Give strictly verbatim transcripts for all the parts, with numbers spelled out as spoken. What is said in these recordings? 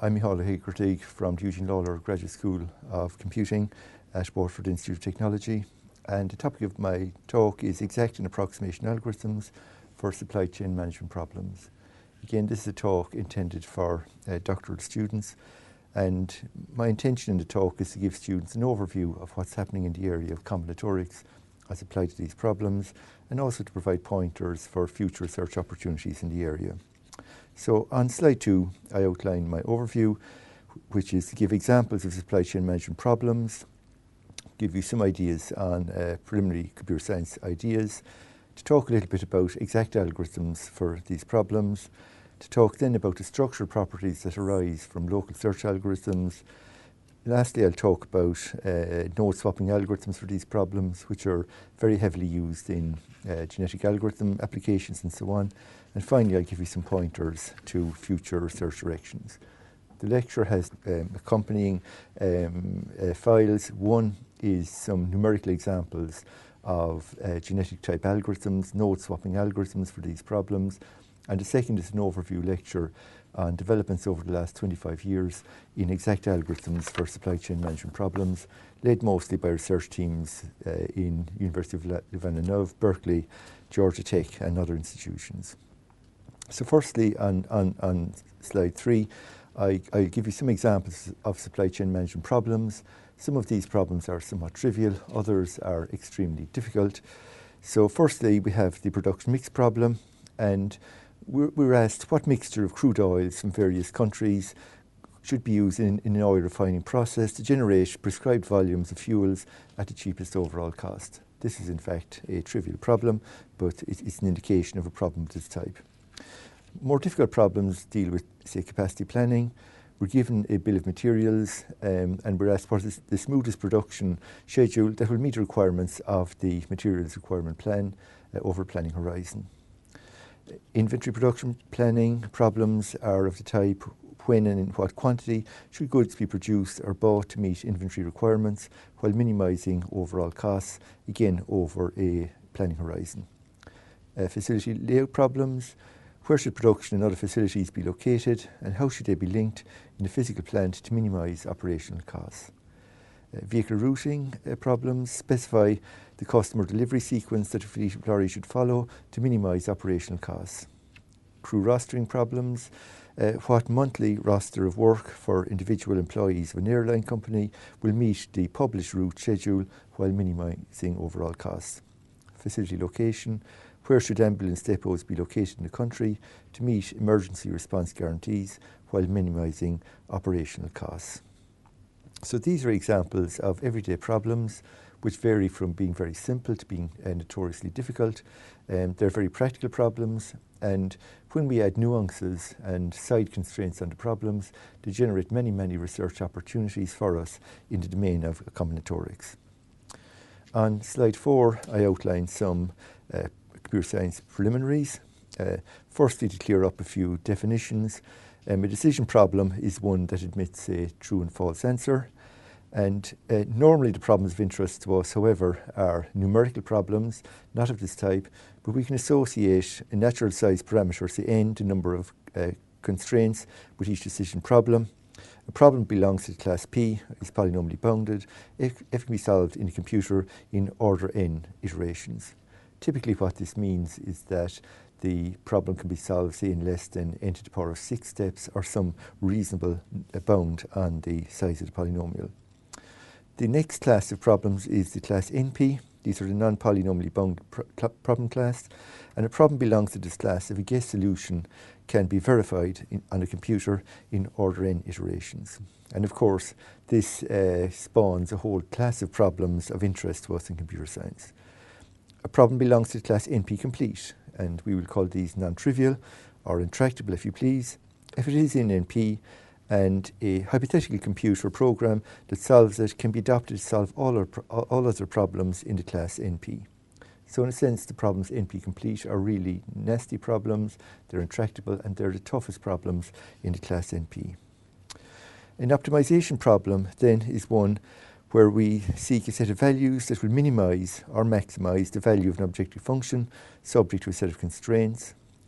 I'm Micheál Hegarty from the Eugene Lawler Graduate School of Computing at Waterford Institute of Technology, and the topic of my talk is exact and approximation algorithms for supply chain management problems. Again, this is a talk intended for uh, doctoral students, and my intention in the talk is to give students an overview of what's happening in the area of combinatorics as applied to these problems, and also to provide pointers for future research opportunities in the area. So on slide two, I outline my overview, which is to give examples of supply chain management problems, give you some ideas on uh, preliminary computer science ideas, to talk a little bit about exact algorithms for these problems, to talk then about the structural properties that arise from local search algorithms. Lastly, I'll talk about uh, node swapping algorithms for these problems, which are very heavily used in uh, genetic algorithm applications and so on. And finally, I'll give you some pointers to future research directions. The lecture has um, accompanying um, uh, files. One is some numerical examples of uh, genetic type algorithms, node swapping algorithms for these problems. And the second is an overview lecture on developments over the last twenty-five years in exact algorithms for supply chain management problems, led mostly by research teams uh, in University of Louvain-la-Neuve, Berkeley, Georgia Tech and other institutions. So firstly, on, on, on slide three, I, I'll give you some examples of supply chain management problems. Some of these problems are somewhat trivial, others are extremely difficult. So firstly, we have the production mix problem, and we're, we're asked what mixture of crude oils from various countries should be used in, in an oil refining process to generate prescribed volumes of fuels at the cheapest overall cost. This is in fact a trivial problem, but it, it's an indication of a problem of this type. More difficult problems deal with, say, capacity planning. We're given a bill of materials um, and we're asked what is the smoothest production schedule that will meet the requirements of the materials requirement plan uh, over a planning horizon. Inventory production planning problems are of the type when and in what quantity should goods be produced or bought to meet inventory requirements while minimising overall costs, again over a planning horizon. Uh, facility layout problems. Where should production and other facilities be located, and how should they be linked in the physical plant to minimise operational costs? Uh, vehicle routing uh, problems specify the customer delivery sequence that a fleet of lorries should follow to minimise operational costs. Crew rostering problems. Uh, what monthly roster of work for individual employees of an airline company will meet the published route schedule while minimising overall costs? Facility location. Where should ambulance depots be located in the country to meet emergency response guarantees while minimising operational costs? So these are examples of everyday problems which vary from being very simple to being uh, notoriously difficult. Um, they're very practical problems, and when we add nuances and side constraints on the problems, they generate many, many research opportunities for us in the domain of combinatorics. On slide four, I outline some uh, computer science preliminaries. Uh, firstly, to clear up a few definitions. Um, a decision problem is one that admits a true and false answer. And uh, normally the problems of interest to us, however, are numerical problems, not of this type, but we can associate a natural size parameter, say n, the number of uh, constraints with each decision problem. A problem belongs to the class P, is polynomially bounded, if it can be solved in a computer in order n iterations. Typically what this means is that the problem can be solved, say, in less than n to the power of six steps or some reasonable bound on the size of the polynomial. The next class of problems is the class N P. These are the non-polynomially bounded pr problem class, and a problem belongs to this class if a guess solution can be verified in, on a computer in order n iterations. And of course, this uh, spawns a whole class of problems of interest to us in computer science. A problem belongs to the class N P complete, and we will call these non-trivial or intractable if you please, if it is in N P and a hypothetical computer program that solves it can be adopted to solve all, our, all other problems in the class N P. So in a sense, the problems N P complete are really nasty problems, they're intractable, and they're the toughest problems in the class N P. An optimization problem then is one where we seek a set of values that will minimise or maximise the value of an objective function subject to a set of constraints.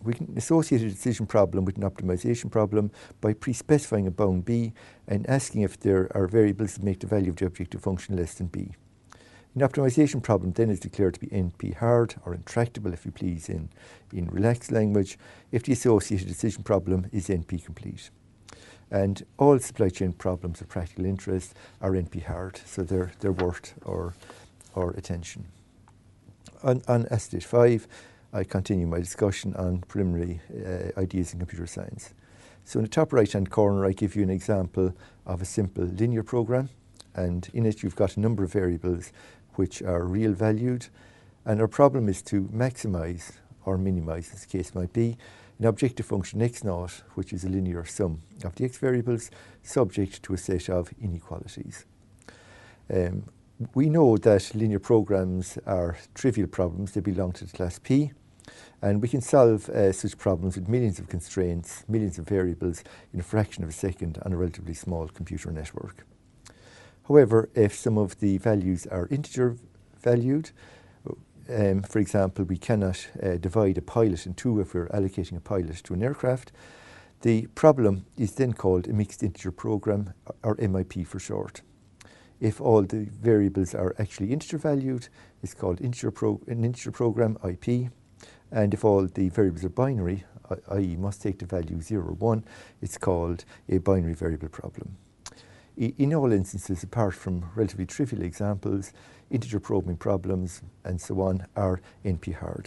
We can associate a decision problem with an optimization problem by pre-specifying a bound B and asking if there are variables that make the value of the objective function less than B. An optimization problem then is declared to be N P hard, or intractable if you please in, in relaxed language, if the associated decision problem is N P complete. And all supply chain problems of practical interest are N P hard, so they're, they're worth our, our attention. On, on Acetate five, I continue my discussion on preliminary uh, ideas in computer science. So in the top right-hand corner, I give you an example of a simple linear program, and in it you've got a number of variables which are real valued, and our problem is to maximize or minimize, as the case might be, an objective function x naught, which is a linear sum of the x variables subject to a set of inequalities. Um, we know that linear programs are trivial problems. They belong to the class P, and we can solve uh, such problems with millions of constraints, millions of variables in a fraction of a second on a relatively small computer network. However, if some of the values are integer valued, um, for example, we cannot uh, divide a pilot in two if we're allocating a pilot to an aircraft, the problem is then called a mixed integer program, or M I P for short. If all the variables are actually integer valued, it's called integer pro an integer program, I P. And if all the variables are binary, that is must take the value zero or one, it's called a binary variable problem. In all instances, apart from relatively trivial examples, integer programming problems and so on are N P hard.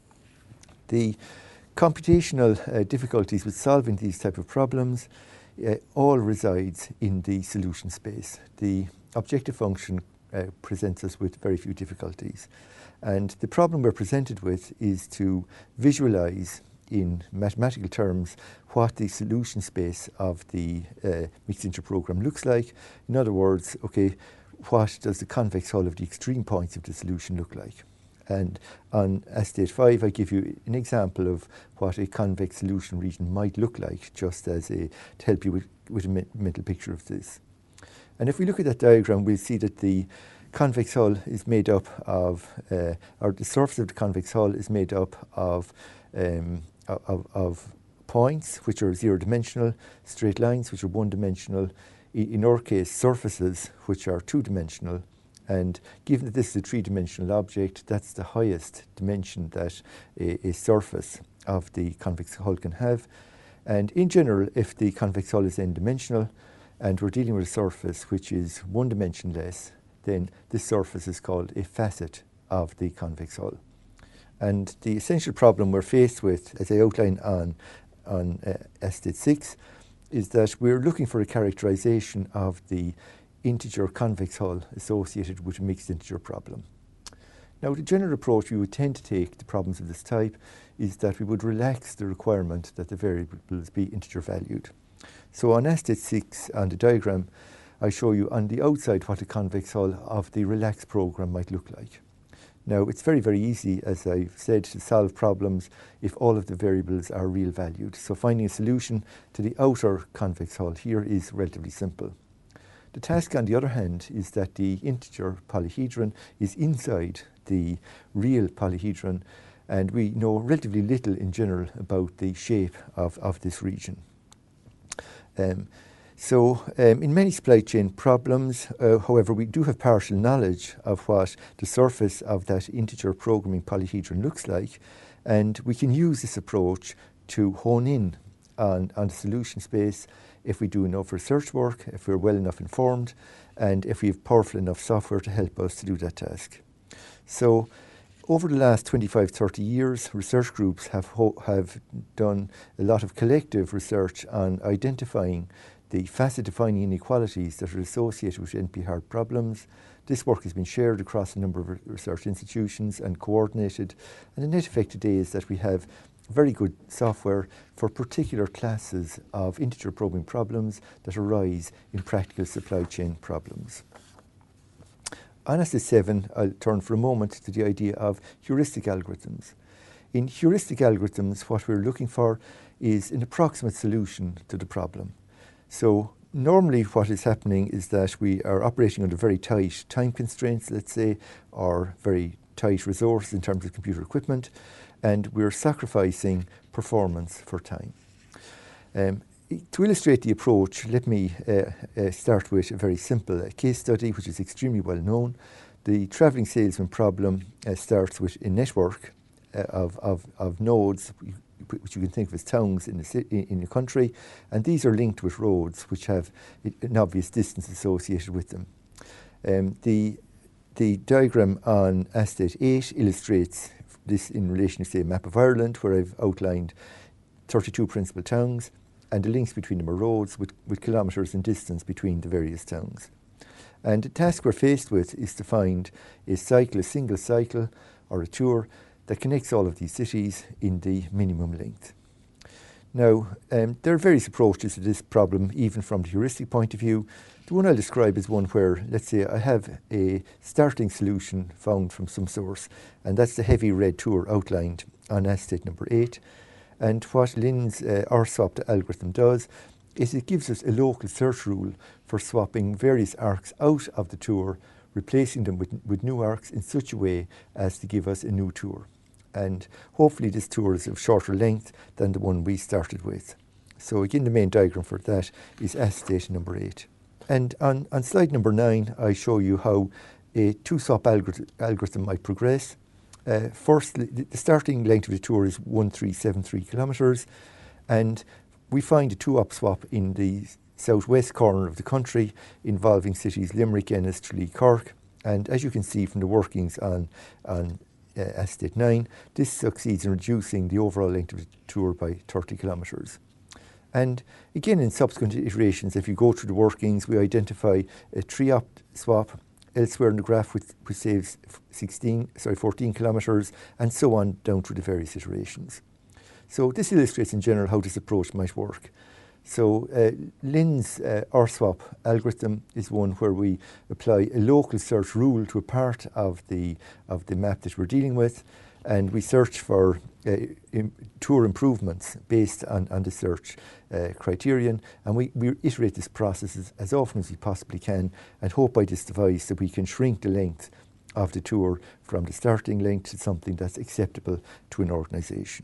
The computational uh, difficulties with solving these type of problems uh, all resides in the solution space. The objective function uh, presents us with very few difficulties. And the problem we're presented with is to visualize in mathematical terms what the solution space of the uh, mixed integer program looks like. In other words, okay, what does the convex hull of the extreme points of the solution look like? And on Acetate five, I give you an example of what a convex solution region might look like, just as a, to help you with, with a me mental picture of this. And if we look at that diagram, we'll see that the convex hull is made up of, uh, or the surface of the convex hull is made up of, um, of, of points which are zero-dimensional, straight lines which are one-dimensional, in our case surfaces which are two-dimensional, and given that this is a three-dimensional object, that's the highest dimension that a, a surface of the convex hull can have. And in general, if the convex hull is n-dimensional and we're dealing with a surface which is one dimension less, then this surface is called a facet of the convex hull. And the essential problem we're faced with, as I outline on, on uh, Acetate six, is that we're looking for a characterization of the integer convex hull associated with a mixed integer problem. Now, the general approach we would tend to take to problems of this type is that we would relax the requirement that the variables be integer valued. So on Acetate six, on the diagram, I show you on the outside what a convex hull of the relaxed program might look like. Now, it's very, very easy, as I've said, to solve problems if all of the variables are real valued. So finding a solution to the outer convex hull here is relatively simple. The task, on the other hand, is that the integer polyhedron is inside the real polyhedron, and we know relatively little in general about the shape of, of this region. Um, So um, in many supply chain problems, uh, however, we do have partial knowledge of what the surface of that integer programming polyhedron looks like, and we can use this approach to hone in on, on the solution space if we do enough research work, if we're well enough informed, and if we have powerful enough software to help us to do that task. So over the last twenty-five, thirty years, research groups have, have done a lot of collective research on identifying the facet-defining inequalities that are associated with N P hard problems. This work has been shared across a number of research institutions and coordinated. And the net effect today is that we have very good software for particular classes of integer programming problems that arise in practical supply chain problems. On Acetate seven, I'll turn for a moment to the idea of heuristic algorithms. In heuristic algorithms, what we're looking for is an approximate solution to the problem. So normally what is happening is that we are operating under very tight time constraints, let's say, or very tight resources in terms of computer equipment, and we're sacrificing performance for time. Um, to illustrate the approach, let me uh, uh, start with a very simple uh, case study, which is extremely well known. The travelling salesman problem uh, starts with a network uh, of, of, of nodes, which you can think of as towns in the, city, in the country, and these are linked with roads which have an obvious distance associated with them. Um, the, the diagram on Acetate eight illustrates this in relation to, say, a map of Ireland, where I've outlined thirty-two principal towns, and the links between them are roads with, with kilometres in distance between the various towns. And the task we're faced with is to find a cycle, a single cycle or a tour that connects all of these cities in the minimum length. Now, um, there are various approaches to this problem, even from the heuristic point of view. The one I'll describe is one where, let's say, I have a starting solution found from some source, and that's the heavy red tour outlined on acetate number eight. And what Lin's uh, R swap algorithm does is it gives us a local search rule for swapping various arcs out of the tour, replacing them with, with new arcs in such a way as to give us a new tour. And hopefully this tour is of shorter length than the one we started with. So again, the main diagram for that is acetate number eight. And on, on slide number nine, I show you how a two-swap algorithm, algorithm might progress. Uh, first, the, the starting length of the tour is one three seven three kilometres, and we find a two-up swap in the southwest corner of the country involving cities Limerick, Ennis, Tralee, Cork. And as you can see from the workings on, on uh, acetate nine, this succeeds in reducing the overall length of the tour by thirty kilometres. And again, in subsequent iterations, if you go through the workings, we identify a three-up swap elsewhere in the graph which, which saves sixteen, sorry, fourteen kilometres, and so on down through the various iterations. So this illustrates in general how this approach might work. So uh, Lin's uh, R swap algorithm is one where we apply a local search rule to a part of the, of the map that we're dealing with, and we search for uh, im tour improvements based on, on the search uh, criterion, and we, we iterate this process as, as often as we possibly can, and hope by this device that we can shrink the length of the tour from the starting length to something that's acceptable to an organisation.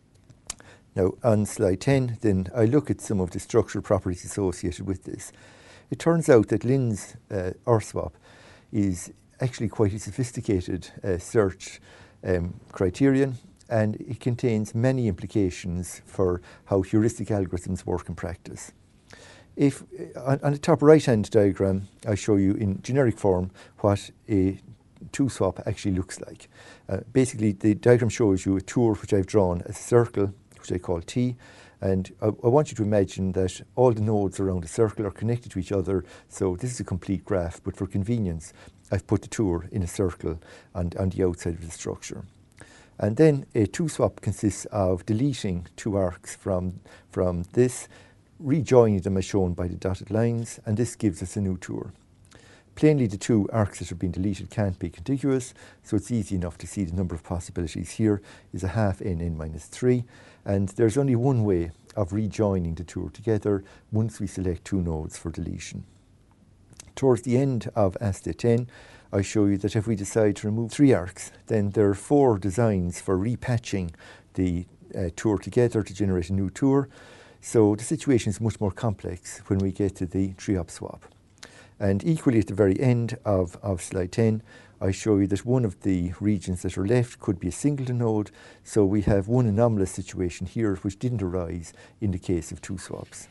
Now, on slide ten, then I look at some of the structural properties associated with this. It turns out that Lin's uh, R swap is actually quite a sophisticated uh, search um, criterion, and it contains many implications for how heuristic algorithms work in practice. If on, on the top right-hand diagram, I show you in generic form what a two-swap actually looks like. Uh, basically, the diagram shows you a tour which I've drawn as a circle, which I call T, and I, I want you to imagine that all the nodes around the circle are connected to each other, so this is a complete graph, but for convenience, I've put the tour in a circle on, on the outside of the structure. And then a two-swap consists of deleting two arcs from, from this, rejoining them as shown by the dotted lines, and this gives us a new tour. Plainly, the two arcs that are being deleted can't be contiguous, so it's easy enough to see the number of possibilities here is a half n n minus three, and there's only one way of rejoining the tour together once we select two nodes for deletion. Towards the end of acetate ten, I show you that if we decide to remove three arcs, then there are four designs for repatching the uh, tour together to generate a new tour. So the situation is much more complex when we get to the three-up swap. And equally at the very end of, of slide ten, I show you that one of the regions that are left could be a singleton node, so we have one anomalous situation here which didn't arise in the case of two swaps.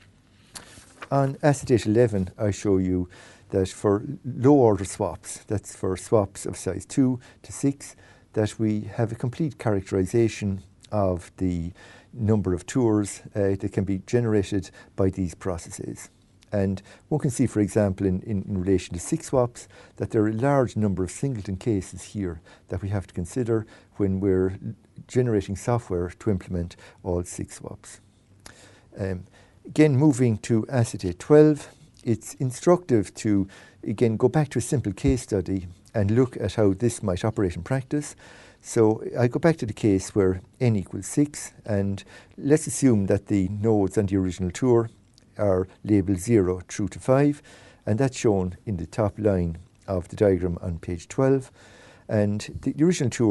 On acetate eleven, I show you that for low-order swaps, that's for swaps of size two to six, that we have a complete characterization of the number of tours uh, that can be generated by these processes. And one can see, for example, in, in, in relation to six swaps, that there are a large number of singleton cases here that we have to consider when we're generating software to implement all six swaps. Um, again, moving to acetate twelve, it's instructive to, again, go back to a simple case study and look at how this might operate in practice. So I go back to the case where n equals six, and let's assume that the nodes on the original tour are labelled zero through to five, and that's shown in the top line of the diagram on page twelve. And the, the original tour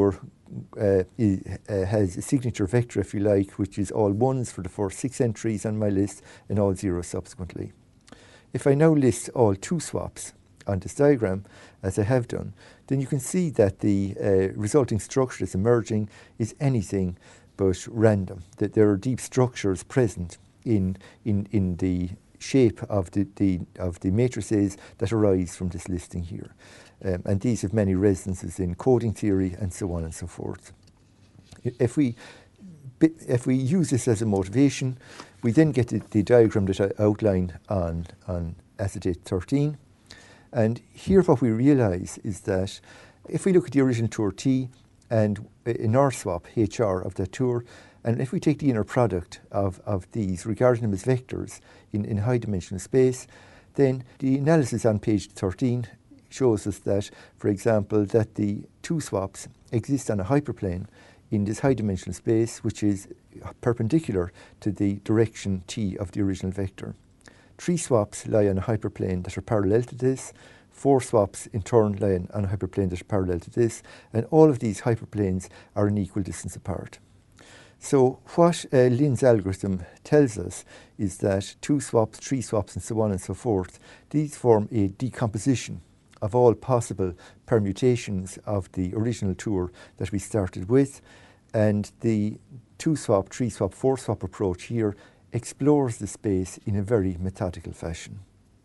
uh, is, uh, has a signature vector, if you like, which is all ones for the first six entries on my list and all zeros subsequently. If I now list all two swaps on this diagram, as I have done, then you can see that the uh, resulting structure that's emerging is anything but random, that there are deep structures present in, in, in the shape of the, the, of the matrices that arise from this listing here. Um, and these have many resonances in coding theory and so on and so forth. If we, if we use this as a motivation, we then get the, the diagram that I outlined on, on acetate thirteen. And here what we realise is that if we look at the original tour T and an R swap H R of that tour, and if we take the inner product of, of these, regarding them as vectors in, in high dimensional space, then the analysis on page thirteen shows us that, for example, that the two swaps exist on a hyperplane in this high dimensional space, which is perpendicular to the direction T of the original vector. Three swaps lie on a hyperplane that are parallel to this. Four swaps in turn lie on a hyperplane that are parallel to this, and all of these hyperplanes are an equal distance apart. So what uh, Lin's algorithm tells us is that two swaps, three swaps, and so on and so forth, these form a decomposition of all possible permutations of the original tour that we started with, and the two swap, three swap, four swap approach here explores the space in a very methodical fashion.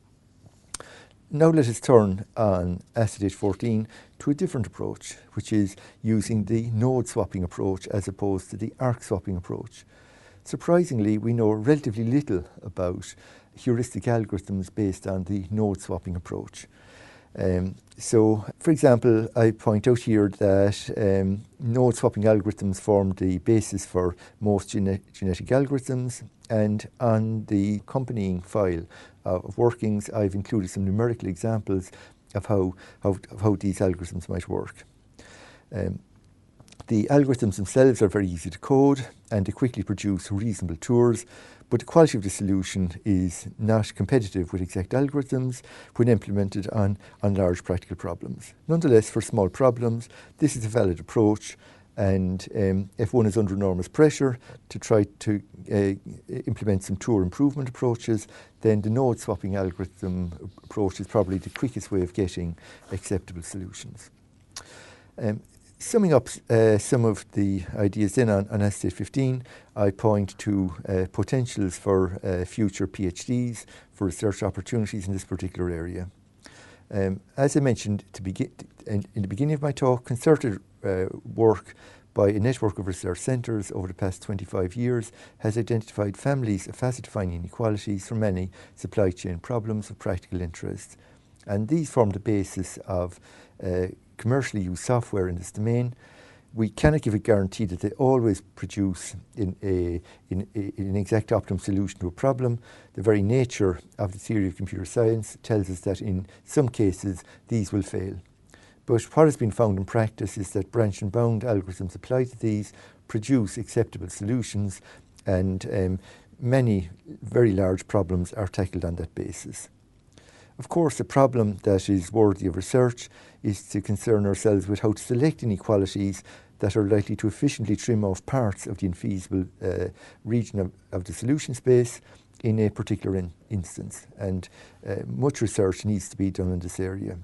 Now let us turn on acetate fourteen to a different approach, which is using the node swapping approach as opposed to the arc swapping approach. Surprisingly, we know relatively little about heuristic algorithms based on the node swapping approach. Um, so, for example, I point out here that um, node swapping algorithms form the basis for most gene genetic algorithms, and on the accompanying file uh, of workings, I've included some numerical examples of how, how, of how these algorithms might work. Um, the algorithms themselves are very easy to code, and they quickly produce reasonable tours, but the quality of the solution is not competitive with exact algorithms when implemented on, on large practical problems. Nonetheless, for small problems, this is a valid approach, and um, if one is under enormous pressure to try to uh, implement some tour improvement approaches, then the node swapping algorithm approach is probably the quickest way of getting acceptable solutions. Um, Summing up uh, some of the ideas then on, on acetate fifteen, I point to uh, potentials for uh, future PhDs, for research opportunities in this particular area. Um, as I mentioned to begin, in, in the beginning of my talk, concerted uh, work by a network of research centres over the past twenty-five years has identified families of facet-defining inequalities for many supply chain problems of practical interest. And these form the basis of uh, commercially used software in this domain. We cannot give a guarantee that they always produce in, a, in, a, in an exact optimum solution to a problem. The very nature of the theory of computer science tells us that in some cases these will fail. But what has been found in practice is that branch and bound algorithms applied to these produce acceptable solutions, and um, many very large problems are tackled on that basis. Of course, the problem that is worthy of research is to concern ourselves with how to select inequalities that are likely to efficiently trim off parts of the infeasible uh, region of, of the solution space in a particular in instance. And uh, much research needs to be done in this area.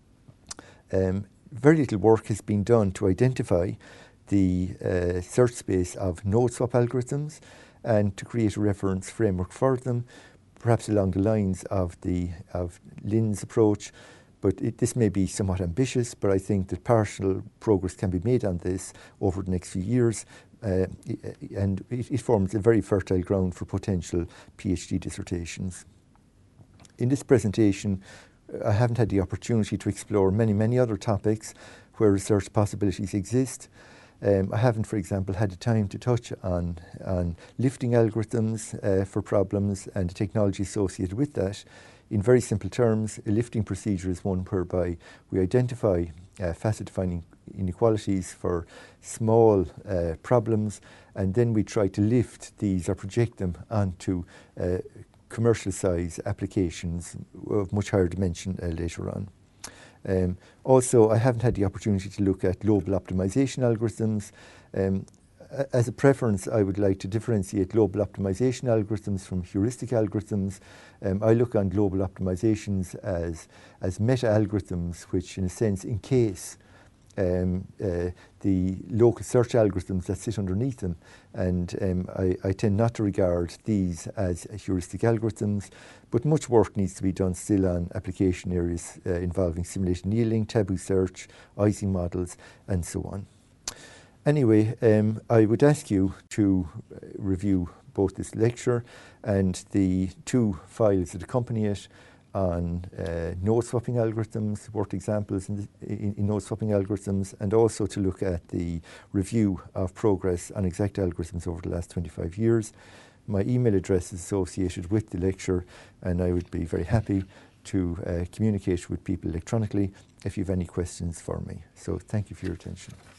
Um, very little work has been done to identify the uh, search space of node swap algorithms and to create a reference framework for them, perhaps along the lines of the of Lin's approach, but it, this may be somewhat ambitious, but I think that partial progress can be made on this over the next few years, uh, and it, it forms a very fertile ground for potential PhD dissertations. In this presentation, I haven't had the opportunity to explore many, many other topics where research possibilities exist. Um, I haven't, for example, had the time to touch on, on lifting algorithms uh, for problems and the technology associated with that. In very simple terms, a lifting procedure is one whereby we identify uh, facet-defining inequalities for small uh, problems, and then we try to lift these or project them onto uh, commercial size applications of much higher dimension uh, later on. Um, also, I haven't had the opportunity to look at global optimization algorithms. Um, As a preference, I would like to differentiate global optimization algorithms from heuristic algorithms. Um, I look on global optimizations as, as meta-algorithms, which in a sense encase um, uh, the local search algorithms that sit underneath them. And um, I, I tend not to regard these as heuristic algorithms, but much work needs to be done still on application areas uh, involving simulation annealing, taboo search, Ising models, and so on. Anyway, um, I would ask you to review both this lecture and the two files that accompany it on uh, node swapping algorithms, worked examples in, the, in, in node swapping algorithms, and also to look at the review of progress on exact algorithms over the last twenty-five years. My email address is associated with the lecture, and I would be very happy to uh, communicate with people electronically if you have any questions for me. So thank you for your attention.